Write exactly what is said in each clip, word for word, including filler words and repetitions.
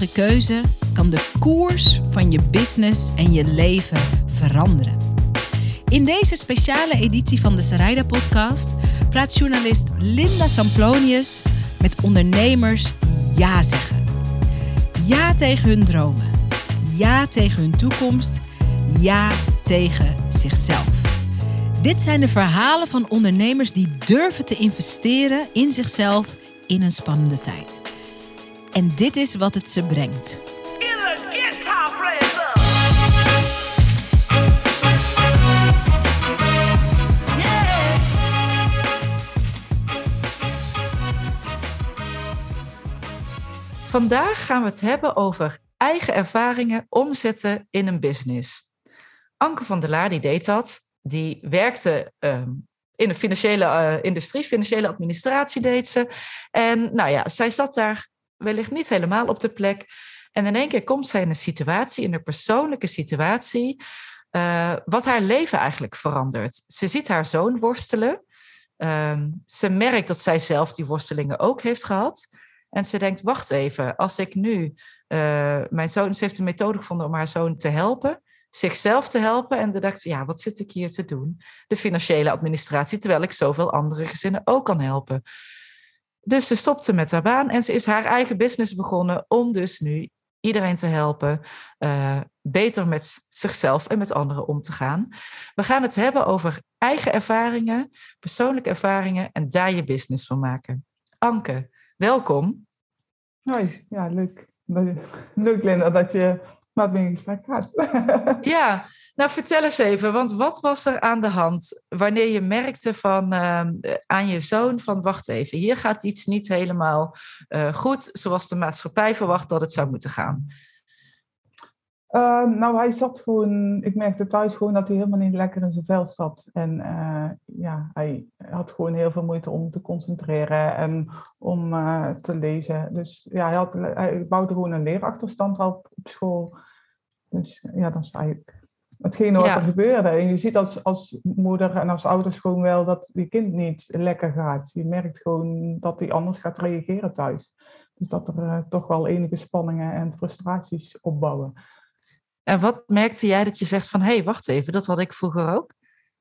eenvoudige keuze kan de koers van je business en je leven veranderen. In deze speciale editie van de Sarayda podcast praat journalist Linda Samplonius met ondernemers die ja zeggen. Ja tegen hun dromen. Ja tegen hun toekomst. Ja tegen zichzelf. Dit zijn de verhalen van ondernemers die durven te investeren in zichzelf in een spannende tijd. En dit is wat het ze brengt. Vandaag gaan we het hebben over eigen ervaringen omzetten in een business. Anke van der Laar die deed dat. Die werkte um, in de financiële uh, industrie, financiële administratie deed ze. En nou ja, zij zat daar wellicht niet helemaal op de plek. En in één keer komt zij in een situatie, in een persoonlijke situatie, uh, wat haar leven eigenlijk verandert. Ze ziet haar zoon worstelen. Um, ze merkt dat zij zelf die worstelingen ook heeft gehad. En ze denkt, wacht even, als ik nu... Uh, mijn zoon, ze heeft een methode gevonden om haar zoon te helpen, zichzelf te helpen. En dan dacht ze, ja, wat zit ik hier te doen? De financiële administratie, terwijl ik zoveel andere gezinnen ook kan helpen. Dus ze stopte met haar baan en ze is haar eigen business begonnen om dus nu iedereen te helpen uh, beter met zichzelf en met anderen om te gaan. We gaan het hebben over eigen ervaringen, persoonlijke ervaringen en daar je business van maken. Anke, welkom. Hoi, ja, leuk. Leuk, Linda, dat je met me in gesprek gaat. Ja, nou vertel eens even, want wat was er aan de hand wanneer je merkte van, uh, aan je zoon van wacht even, hier gaat iets niet helemaal uh, goed zoals de maatschappij verwacht dat het zou moeten gaan? Uh, nou, hij zat gewoon, ik merkte thuis gewoon dat hij helemaal niet lekker in zijn vel zat. En uh, ja, hij had gewoon heel veel moeite om te concentreren en om uh, te lezen. Dus ja, hij, had, hij bouwde gewoon een leerachterstand op, op school. Dus ja, dat is eigenlijk hetgene wat ja. er gebeurde. En je ziet als, als moeder en als ouders gewoon wel dat je kind niet lekker gaat. Je merkt gewoon dat hij anders gaat reageren thuis. Dus dat er uh, toch wel enige spanningen en frustraties opbouwen. En wat merkte jij dat je zegt van, hé, hey, wacht even, dat had ik vroeger ook?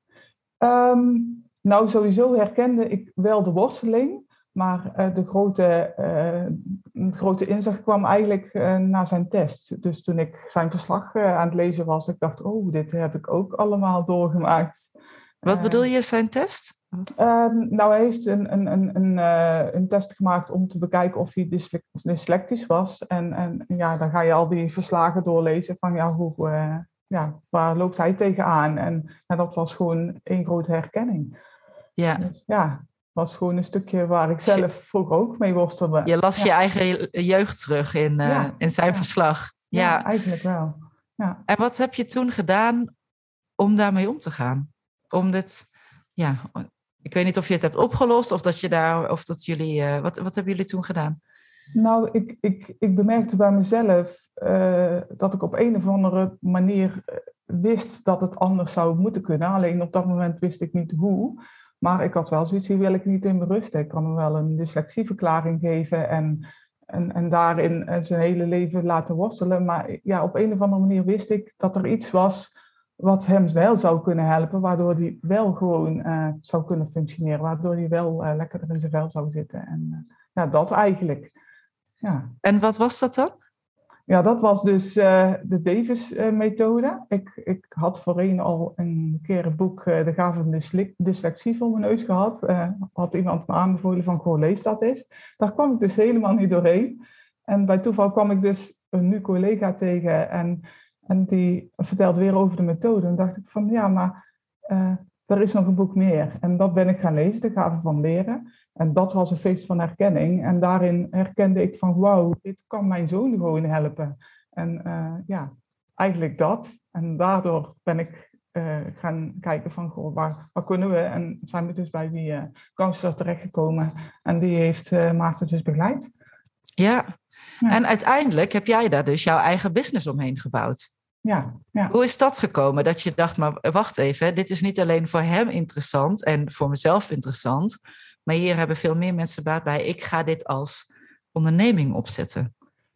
Um, nou, sowieso herkende ik wel de worsteling, maar uh, de, grote, uh, de grote inzicht kwam eigenlijk uh, na zijn test. Dus toen ik zijn verslag uh, aan het lezen was, ik dacht, oh, dit heb ik ook allemaal doorgemaakt. Wat uh, bedoel je, zijn test? Uh, nou, hij heeft een, een, een, een, uh, een test gemaakt om te bekijken of hij dysle- dyslectisch was. En, en ja, dan ga je al die verslagen doorlezen van ja, hoe, uh, ja, waar loopt hij tegenaan? En, en dat was gewoon één grote herkenning. Ja. Dus, ja, was gewoon een stukje waar ik zelf vroeger ook mee worstelde. Je las ja. je eigen jeugd terug in, uh, ja. in zijn ja. verslag. Ja. ja, eigenlijk wel. Ja. En wat heb je toen gedaan om daarmee om te gaan? Om dit, ja... Ik weet niet of je het hebt opgelost of dat je daar, of dat jullie, uh, wat, wat hebben jullie toen gedaan? Nou, ik, ik, ik bemerkte bij mezelf uh, dat ik op een of andere manier wist dat het anders zou moeten kunnen. Alleen op dat moment wist ik niet hoe. Maar ik had wel zoiets, hier wil ik niet in berusten. Ik kan hem wel een dyslexieverklaring geven en, en, en daarin zijn hele leven laten worstelen. Maar ja, op een of andere manier wist ik dat er iets was wat hem wel zou kunnen helpen, waardoor hij wel gewoon uh, zou kunnen functioneren, waardoor hij wel uh, lekker in zijn vel zou zitten. En uh, ja, dat eigenlijk. Ja. En wat was dat dan? Ja, dat was dus uh, de Davis-methode. Ik, ik had voorheen al een keer het boek uh, De Gave van Dysle- Dyslexie voor mijn neus gehad. Uh, had iemand me aanbevolen van, goh, lees dat eens. Daar kwam ik dus helemaal niet doorheen. En bij toeval kwam ik dus een nu collega tegen en En die vertelde weer over de methode. En dacht ik van, ja, maar uh, er is nog een boek meer. En dat ben ik gaan lezen, De Gave van Leren. En dat was een feest van herkenning. En daarin herkende ik van, wauw, dit kan mijn zoon gewoon helpen. En uh, ja, eigenlijk dat. En daardoor ben ik uh, gaan kijken van, goh, waar, waar kunnen we? En zijn we dus bij die uh, counselor terechtgekomen. En die heeft uh, Maarten dus begeleid. Ja. Ja, en uiteindelijk heb jij daar dus jouw eigen business omheen gebouwd. Ja, ja. Hoe is dat gekomen? Dat je dacht, maar wacht even, dit is niet alleen voor hem interessant en voor mezelf interessant, maar hier hebben veel meer mensen baat bij. Ik ga dit als onderneming opzetten.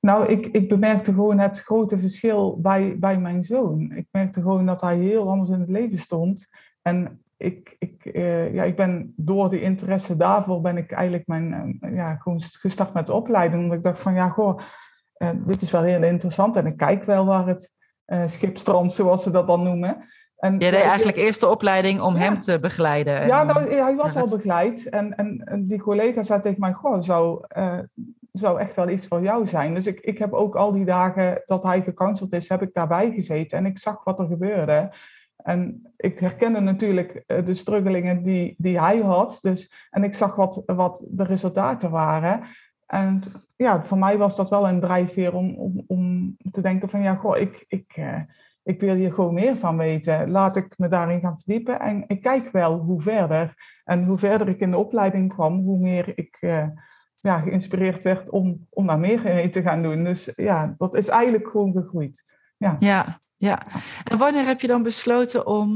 Nou, ik, ik bemerkte gewoon het grote verschil bij, bij mijn zoon. Ik merkte gewoon dat hij heel anders in het leven stond. En ik, ik, uh, ja, ik ben door die interesse daarvoor ben ik eigenlijk mijn, uh, ja, gewoon gestart met de opleiding. Omdat ik dacht van ja, goh, uh, dit is wel heel interessant. En ik kijk wel waar het uh, schip strandt, zoals ze dat dan noemen. En, Jij deed ja, eigenlijk eerst de opleiding om ja. hem te begeleiden. En, ja, nou, hij was ja, al dat... begeleid. En, en, en die collega zei tegen mij, goh, zou, uh, zou echt wel iets voor jou zijn. Dus ik, ik heb ook al die dagen dat hij gecounseld is, heb ik daarbij gezeten. En ik zag wat er gebeurde. En ik herkende natuurlijk uh, de struggelingen die, die hij had. Dus, en ik zag wat, wat de resultaten waren. En ja, voor mij was dat wel een drijfveer om, om, om te denken van, ja, goh, ik... ik uh, Ik wil hier gewoon meer van weten. Laat ik me daarin gaan verdiepen. En ik kijk wel hoe verder. En hoe verder ik in de opleiding kwam, hoe meer ik uh, ja, geïnspireerd werd om, om daar meer mee te gaan doen. Dus ja, dat is eigenlijk gewoon gegroeid. Ja, ja, ja. En wanneer heb je dan besloten om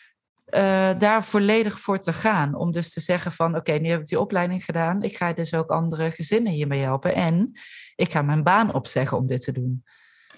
uh, daar volledig voor te gaan? Om dus te zeggen van, oké, okay, nu heb ik die opleiding gedaan. Ik ga dus ook andere gezinnen hiermee helpen. En ik ga mijn baan opzeggen om dit te doen.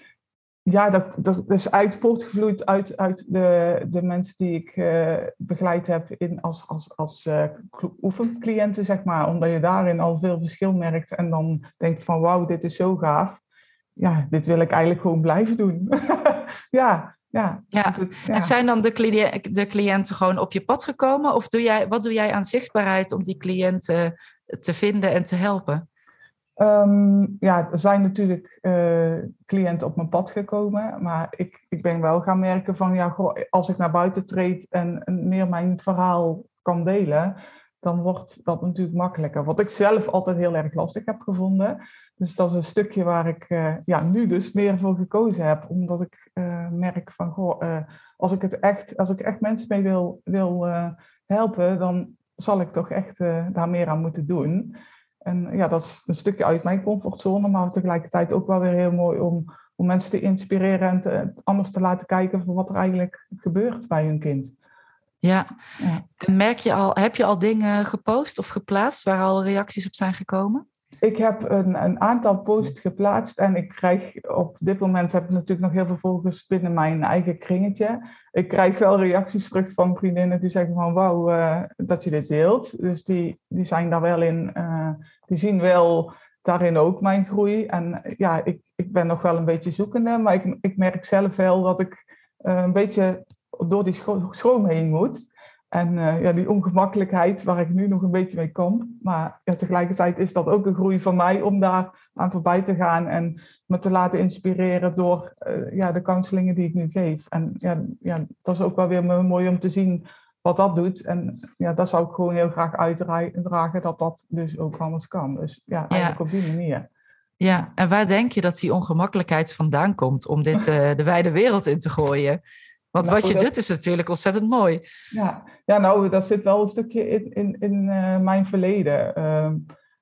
Ja, dat, dat is uit, voortgevloeid uit, uit de, de mensen die ik uh, begeleid heb in, als, als, als uh, oefencliënten, zeg maar. Omdat je daarin al veel verschil merkt en dan denkt van wauw, dit is zo gaaf. Ja, dit wil ik eigenlijk gewoon blijven doen. ja, ja. ja. Dus het, ja. En zijn dan de, cliënt, de cliënten gewoon op je pad gekomen? Of doe jij, wat doe jij aan zichtbaarheid om die cliënten te vinden en te helpen? Um, ja, er zijn natuurlijk uh, cliënten op mijn pad gekomen, maar ik, ik ben wel gaan merken van, ja, goh, als ik naar buiten treed en, en meer mijn verhaal kan delen, dan wordt dat natuurlijk makkelijker. Wat ik zelf altijd heel erg lastig heb gevonden. Dus dat is een stukje waar ik uh, ja, nu dus meer voor gekozen heb, omdat ik uh, merk van, goh, uh, als ik het echt, als ik echt mensen mee wil, wil uh, helpen, dan zal ik toch echt uh, daar meer aan moeten doen. En ja, dat is een stukje uit mijn comfortzone, maar tegelijkertijd ook wel weer heel mooi om, om mensen te inspireren en te, anders te laten kijken van wat er eigenlijk gebeurt bij hun kind. Ja, ja. En merk je al, heb je al dingen gepost of geplaatst waar al reacties op zijn gekomen? Ik heb een, een aantal posts geplaatst en ik krijg op dit moment heb ik natuurlijk nog heel veel volgers binnen mijn eigen kringetje. Ik krijg wel reacties terug van vriendinnen die zeggen van wauw, uh, dat je dit deelt. Dus die, die zijn daar wel in, uh, die zien wel daarin ook mijn groei. En ja, ik, ik ben nog wel een beetje zoekende, maar ik, ik merk zelf wel dat ik uh, een beetje door die schro- schroom heen moet. En uh, ja, die ongemakkelijkheid waar ik nu nog een beetje mee kom. Maar ja, tegelijkertijd is dat ook een groei van mij om daar aan voorbij te gaan. En me te laten inspireren door uh, ja, de counselingen die ik nu geef. En ja, ja, dat is ook wel weer mooi om te zien wat dat doet. En ja, dat zou ik gewoon heel graag uitdragen dat dat dus ook anders kan. Dus ja, eigenlijk ja. op die manier. Ja, en waar denk je dat die ongemakkelijkheid vandaan komt om dit uh, de wijde wereld in te gooien? Want nou, wat je dat... doet is natuurlijk ontzettend mooi. Ja, ja nou, dat zit wel een stukje in, in, in uh, mijn verleden. Um,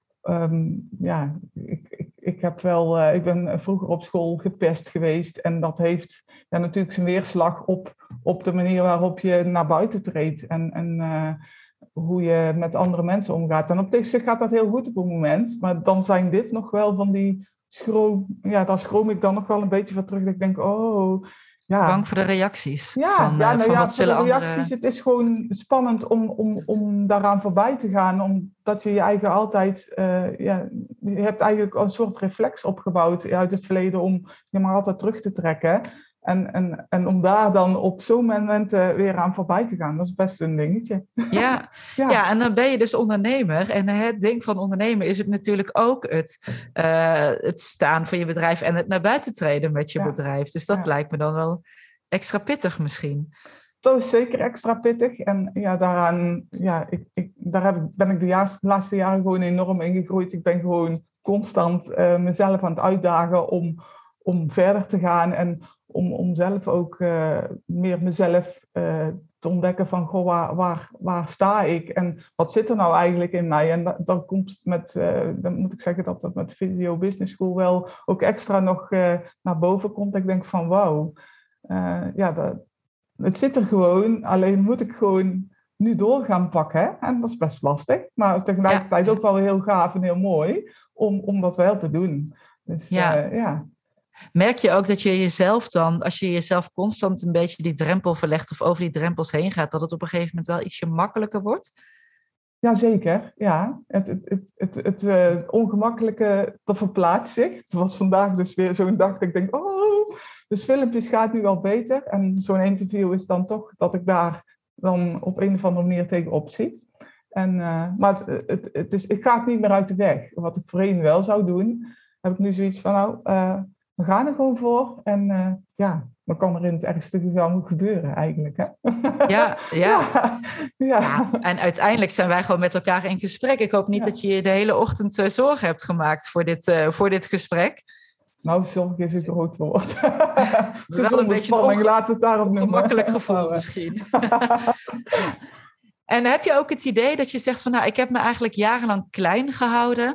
um, ja, ik, ik, ik, heb wel, uh, ik ben vroeger op school gepest geweest. En dat heeft ja, natuurlijk zijn weerslag op, op de manier waarop je naar buiten treedt. En, en uh, hoe je met andere mensen omgaat. En op zich gaat dat heel goed op een moment. Maar dan zijn dit nog wel van die schroom... Ja, daar schroom ik dan nog wel een beetje van terug. Dat ik denk, oh... Ja. Bang voor de reacties. Ja, van, ja, nou van ja, wat zullen de reacties. andere... Het is gewoon spannend om, om, om daaraan voorbij te gaan. Omdat je je eigen altijd... Uh, ja, je hebt eigenlijk een soort reflex opgebouwd uit het verleden om je maar altijd terug te trekken. En, en, en om daar dan op zo'n momenten weer aan voorbij te gaan, dat is best een dingetje. Ja, ja. ja en dan ben je dus ondernemer. En het ding van ondernemen is het natuurlijk ook het, uh, het staan van je bedrijf en het naar buiten treden met je ja. bedrijf. Dus dat ja. lijkt me dan wel extra pittig misschien. Dat is zeker extra pittig. En ja, daaraan, ja, ik, ik, daar heb ik, ben ik de, jaars, de laatste jaren gewoon enorm in gegroeid. Ik ben gewoon constant uh, mezelf aan het uitdagen om, om verder te gaan en Om, om zelf ook uh, meer mezelf uh, te ontdekken van, goh, waar, waar, waar sta ik en wat zit er nou eigenlijk in mij? En dat, dat komt met, uh, dan moet ik zeggen dat dat met Video Business School wel ook extra nog uh, naar boven komt. Ik denk van, wauw, uh, ja, dat, het zit er gewoon, alleen moet ik gewoon nu door gaan pakken. Hè? En dat is best lastig, maar tegelijkertijd ja. ook wel heel gaaf en heel mooi om, om dat wel te doen. Dus ja. Uh, ja. Merk je ook dat je jezelf dan, als je jezelf constant een beetje die drempel verlegt of over die drempels heen gaat, dat het op een gegeven moment wel ietsje makkelijker wordt? Jazeker, ja. Het, het, het, het, het uh, ongemakkelijke, dat verplaatst zich. Het was vandaag dus weer zo'n dag dat ik denk, oh, dus filmpjes gaat nu al beter. En zo'n interview is dan toch dat ik daar dan op een of andere manier tegenop zie. En, uh, maar het, het, het is, ik ga het niet meer uit de weg. Wat ik voorheen wel zou doen, heb ik nu zoiets van, nou, uh, we gaan er gewoon voor. En uh, ja, wat kan er in het ergste geval gebeuren eigenlijk, hè? Ja, ja. ja, ja. ja. En uiteindelijk zijn wij gewoon met elkaar in gesprek. Ik hoop niet ja. dat je de hele ochtend uh, zorgen hebt gemaakt voor dit, uh, voor dit gesprek. Nou, zorg is een groot woord. Dus wel een beetje spanning, een laat het daarop een gemakkelijk gevoel misschien. En heb je ook het idee dat je zegt van, nou, ik heb me eigenlijk jarenlang klein gehouden,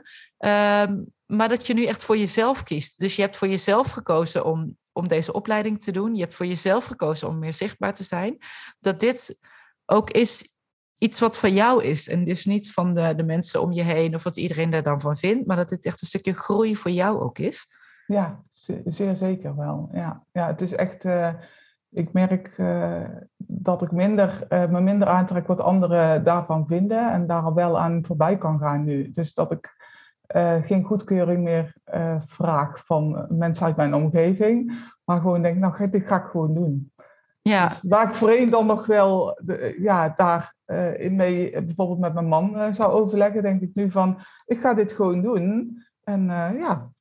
um, maar dat je nu echt voor jezelf kiest. Dus je hebt voor jezelf gekozen om, om deze opleiding te doen. Je hebt voor jezelf gekozen om meer zichtbaar te zijn. Dat dit ook is iets wat van jou is. En dus niet van de, de mensen om je heen of wat iedereen daar dan van vindt. Maar dat dit echt een stukje groei voor jou ook is. Ja, zeer zeker wel. Ja, ja het is echt... Uh, ik merk uh, dat ik minder, uh, me minder aantrek wat anderen daarvan vinden. En daar al wel aan voorbij kan gaan nu. Dus dat ik uh, geen goedkeuring meer uh, vraag van mensen uit mijn omgeving. Maar gewoon denk, nou, dit ga ik gewoon doen. Ja. Dus waar ik voorheen dan nog wel de, ja, daar uh, in mee bijvoorbeeld met mijn man uh, zou overleggen, denk ik nu van, ik ga dit gewoon doen. En uh, ja...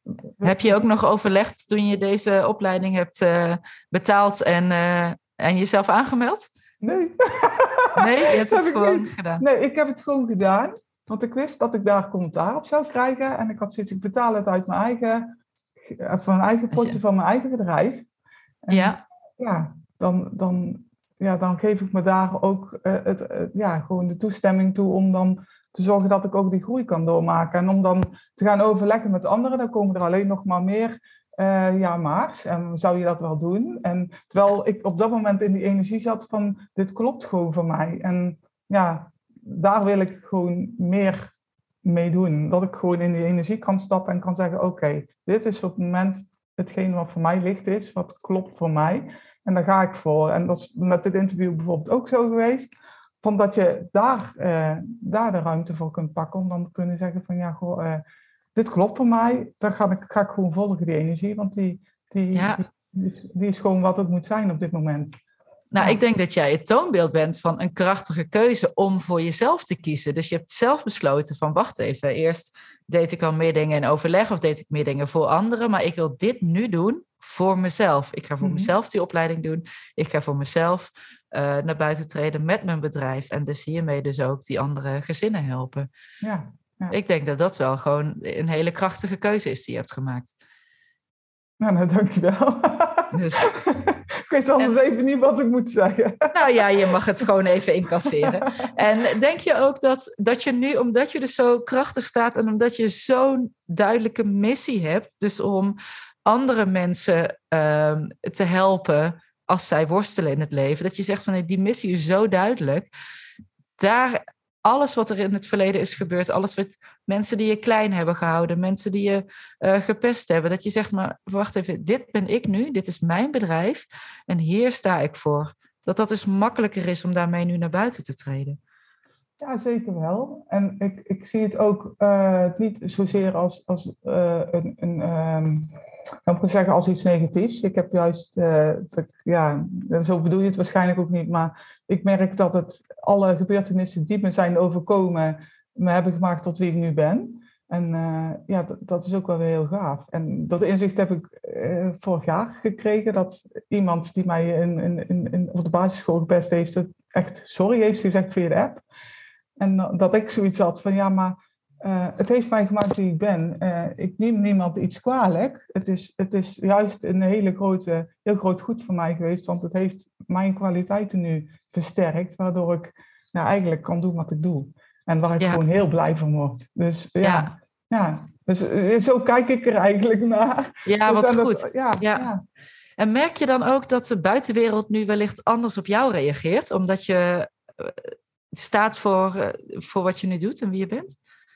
Heb je ook nog overlegd toen je deze opleiding hebt uh, betaald en, uh, en jezelf aangemeld? Nee. Nee, je hebt het gewoon niet. gedaan? Nee, ik heb het gewoon gedaan. Want ik wist dat ik daar commentaar op zou krijgen. En ik had zoiets, ik betaal het uit mijn eigen, van mijn eigen potje je... van mijn eigen bedrijf. En ja. Ja, dan, dan, ja, dan geef ik me daar ook uh, het, uh, ja, gewoon de toestemming toe om dan te zorgen dat ik ook die groei kan doormaken. En om dan te gaan overleggen met anderen, dan komen er alleen nog maar meer uh, ja maars. En zou je dat wel doen? En terwijl ik op dat moment in die energie zat van, dit klopt gewoon voor mij. En ja, daar wil ik gewoon meer mee doen. Dat ik gewoon in die energie kan stappen en kan zeggen, oké, okay, dit is op het moment hetgeen wat voor mij licht is, wat klopt voor mij. En daar ga ik voor. En dat is met dit interview bijvoorbeeld ook zo geweest. Van dat je daar, uh, daar de ruimte voor kunt pakken. Om dan te kunnen zeggen van ja, goh, uh, dit klopt voor mij. Daar ga ik, ga ik gewoon volgen, die energie. Want die, die, ja. die, die, die is gewoon wat het moet zijn op dit moment. Nou, ja. ik denk dat jij het toonbeeld bent van een krachtige keuze om voor jezelf te kiezen. Dus je hebt zelf besloten van wacht even. Eerst deed ik al meer dingen in overleg of deed ik meer dingen voor anderen. Maar ik wil dit nu doen voor mezelf. Ik ga voor mm-hmm. mezelf die opleiding doen. Ik ga voor mezelf uh, naar buiten treden met mijn bedrijf. En dus hiermee dus ook die andere gezinnen helpen. Ja, ja. Ik denk dat dat wel gewoon een hele krachtige keuze is die je hebt gemaakt. Nou, nou dankjewel. Dus, ik weet anders en, even niet wat ik moet zeggen. Nou ja, je mag het gewoon even incasseren. En denk je ook dat, dat je nu, omdat je dus zo krachtig staat en omdat je zo'n duidelijke missie hebt, dus om andere mensen uh, te helpen als zij worstelen in het leven, dat je zegt van die missie is zo duidelijk, daar alles wat er in het verleden is gebeurd, alles wat mensen die je klein hebben gehouden, mensen die je uh, gepest hebben, dat je zegt maar, wacht even, dit ben ik nu, dit is mijn bedrijf en hier sta ik voor. Dat dat dus makkelijker is om daarmee nu naar buiten te treden. Ja, zeker wel. En ik, ik zie het ook uh, niet zozeer als, als uh, een, een um, ik kan zeggen als iets negatiefs. Ik heb juist, uh, dat, ja, zo bedoel je het waarschijnlijk ook niet, maar ik merk dat het alle gebeurtenissen die me zijn overkomen, me hebben gemaakt tot wie ik nu ben. En uh, ja, dat, dat is ook wel weer heel gaaf. En dat inzicht heb ik uh, vorig jaar gekregen, dat iemand die mij in, in, in, in, op de basisschool gepest heeft, het echt sorry heeft gezegd via de app. En dat ik zoiets had van, ja, maar uh, het heeft mij gemaakt wie ik ben. Uh, ik neem niemand iets kwalijk. Het is, het is juist een hele grote, heel groot goed voor mij geweest, want het heeft mijn kwaliteiten nu versterkt, waardoor ik ja, eigenlijk kan doen wat ik doe. En waar ik ja. gewoon heel blij van word. Dus ja, ja. ja. Dus, zo kijk ik er eigenlijk naar. Ja, dus, wat dat, goed. Ja, ja. Ja. En merk je dan ook dat de buitenwereld nu wellicht anders op jou reageert, omdat je staat voor, voor wat je nu doet en wie je bent?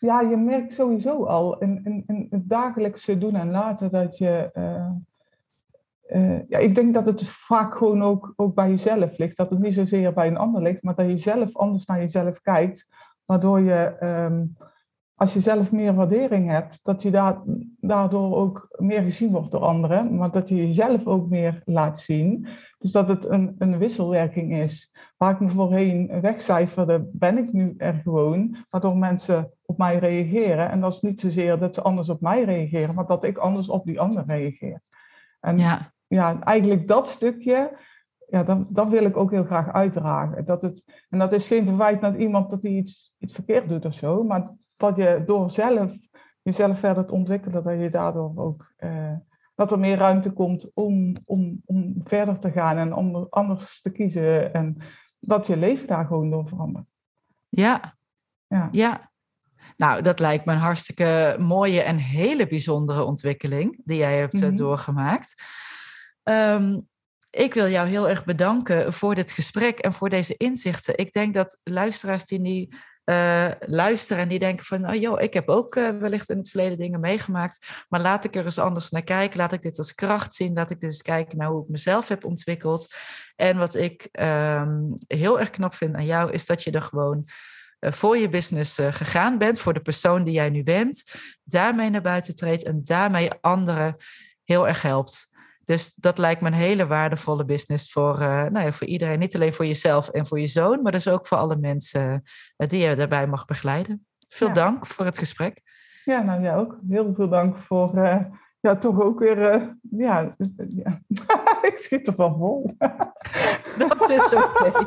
Ja, je merkt sowieso al in, in, in het dagelijkse doen en laten dat je... Uh, uh, ja, ik denk dat het vaak gewoon ook, ook bij jezelf ligt. Dat het niet zozeer bij een ander ligt, maar dat je zelf anders naar jezelf kijkt. Waardoor je, um, als je zelf meer waardering hebt, dat je da- daardoor ook meer gezien wordt door anderen. Maar dat je jezelf ook meer laat zien. Dus dat het een, een wisselwerking is. Waar ik me voorheen wegcijferde, ben ik nu er gewoon. Waardoor mensen op mij reageren. En dat is niet zozeer dat ze anders op mij reageren, maar dat ik anders op die ander reageer. En ja, ja eigenlijk dat stukje, ja, dat, dat wil ik ook heel graag uitdragen. Dat het, en dat is geen verwijt naar iemand dat hij iets, iets verkeerd doet of zo. Maar dat je door zelf jezelf verder te ontwikkelen, dat je daardoor ook... Uh, dat er meer ruimte komt om, om, om verder te gaan en om anders te kiezen. En dat je leven daar gewoon door verandert. Ja, ja. ja. Nou, dat lijkt me een hartstikke mooie en hele bijzondere ontwikkeling die jij hebt mm-hmm. doorgemaakt. Um, ik wil jou heel erg bedanken voor dit gesprek en voor deze inzichten. Ik denk dat luisteraars die nu uh, luisteren en die denken van... Oh, joh, ik heb ook uh, wellicht in het verleden dingen meegemaakt, maar laat ik er eens anders naar kijken. Laat ik dit als kracht zien. Laat ik dit eens kijken naar hoe ik mezelf heb ontwikkeld. En wat ik um, heel erg knap vind aan jou, is dat je er gewoon... voor je business uh, gegaan bent, voor de persoon die jij nu bent, daarmee naar buiten treedt en daarmee anderen heel erg helpt. Dus dat lijkt me een hele waardevolle business voor, uh, nou ja, voor iedereen. Niet alleen voor jezelf en voor je zoon, maar dus ook voor alle mensen uh, die je daarbij mag begeleiden. Veel ja. dank voor het gesprek. Ja, nou ja, ook heel veel dank voor uh, ja, toch ook weer... Uh, ja, ja. Ik schiet er van vol. Dat is oké. Okay.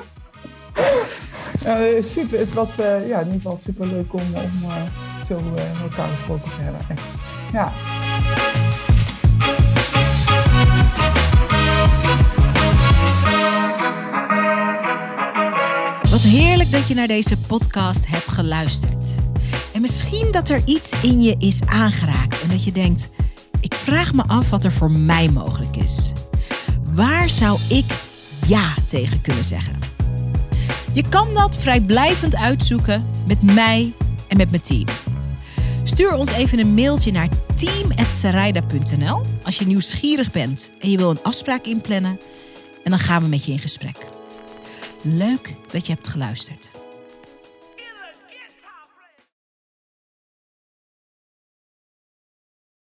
Uh, super, het was uh, ja, in ieder geval super leuk om, om uh, zo uh, elkaar gesproken te hebben. Echt. Ja. Wat heerlijk dat je naar deze podcast hebt geluisterd. En misschien dat er iets in je is aangeraakt en dat je denkt, ik vraag me af wat er voor mij mogelijk is. Waar zou ik ja tegen kunnen zeggen? Je kan dat vrijblijvend uitzoeken met mij en met mijn team. Stuur ons even een mailtje naar team at sarayda punt n l als je nieuwsgierig bent en je wil een afspraak inplannen. En dan gaan we met je in gesprek. Leuk dat je hebt geluisterd.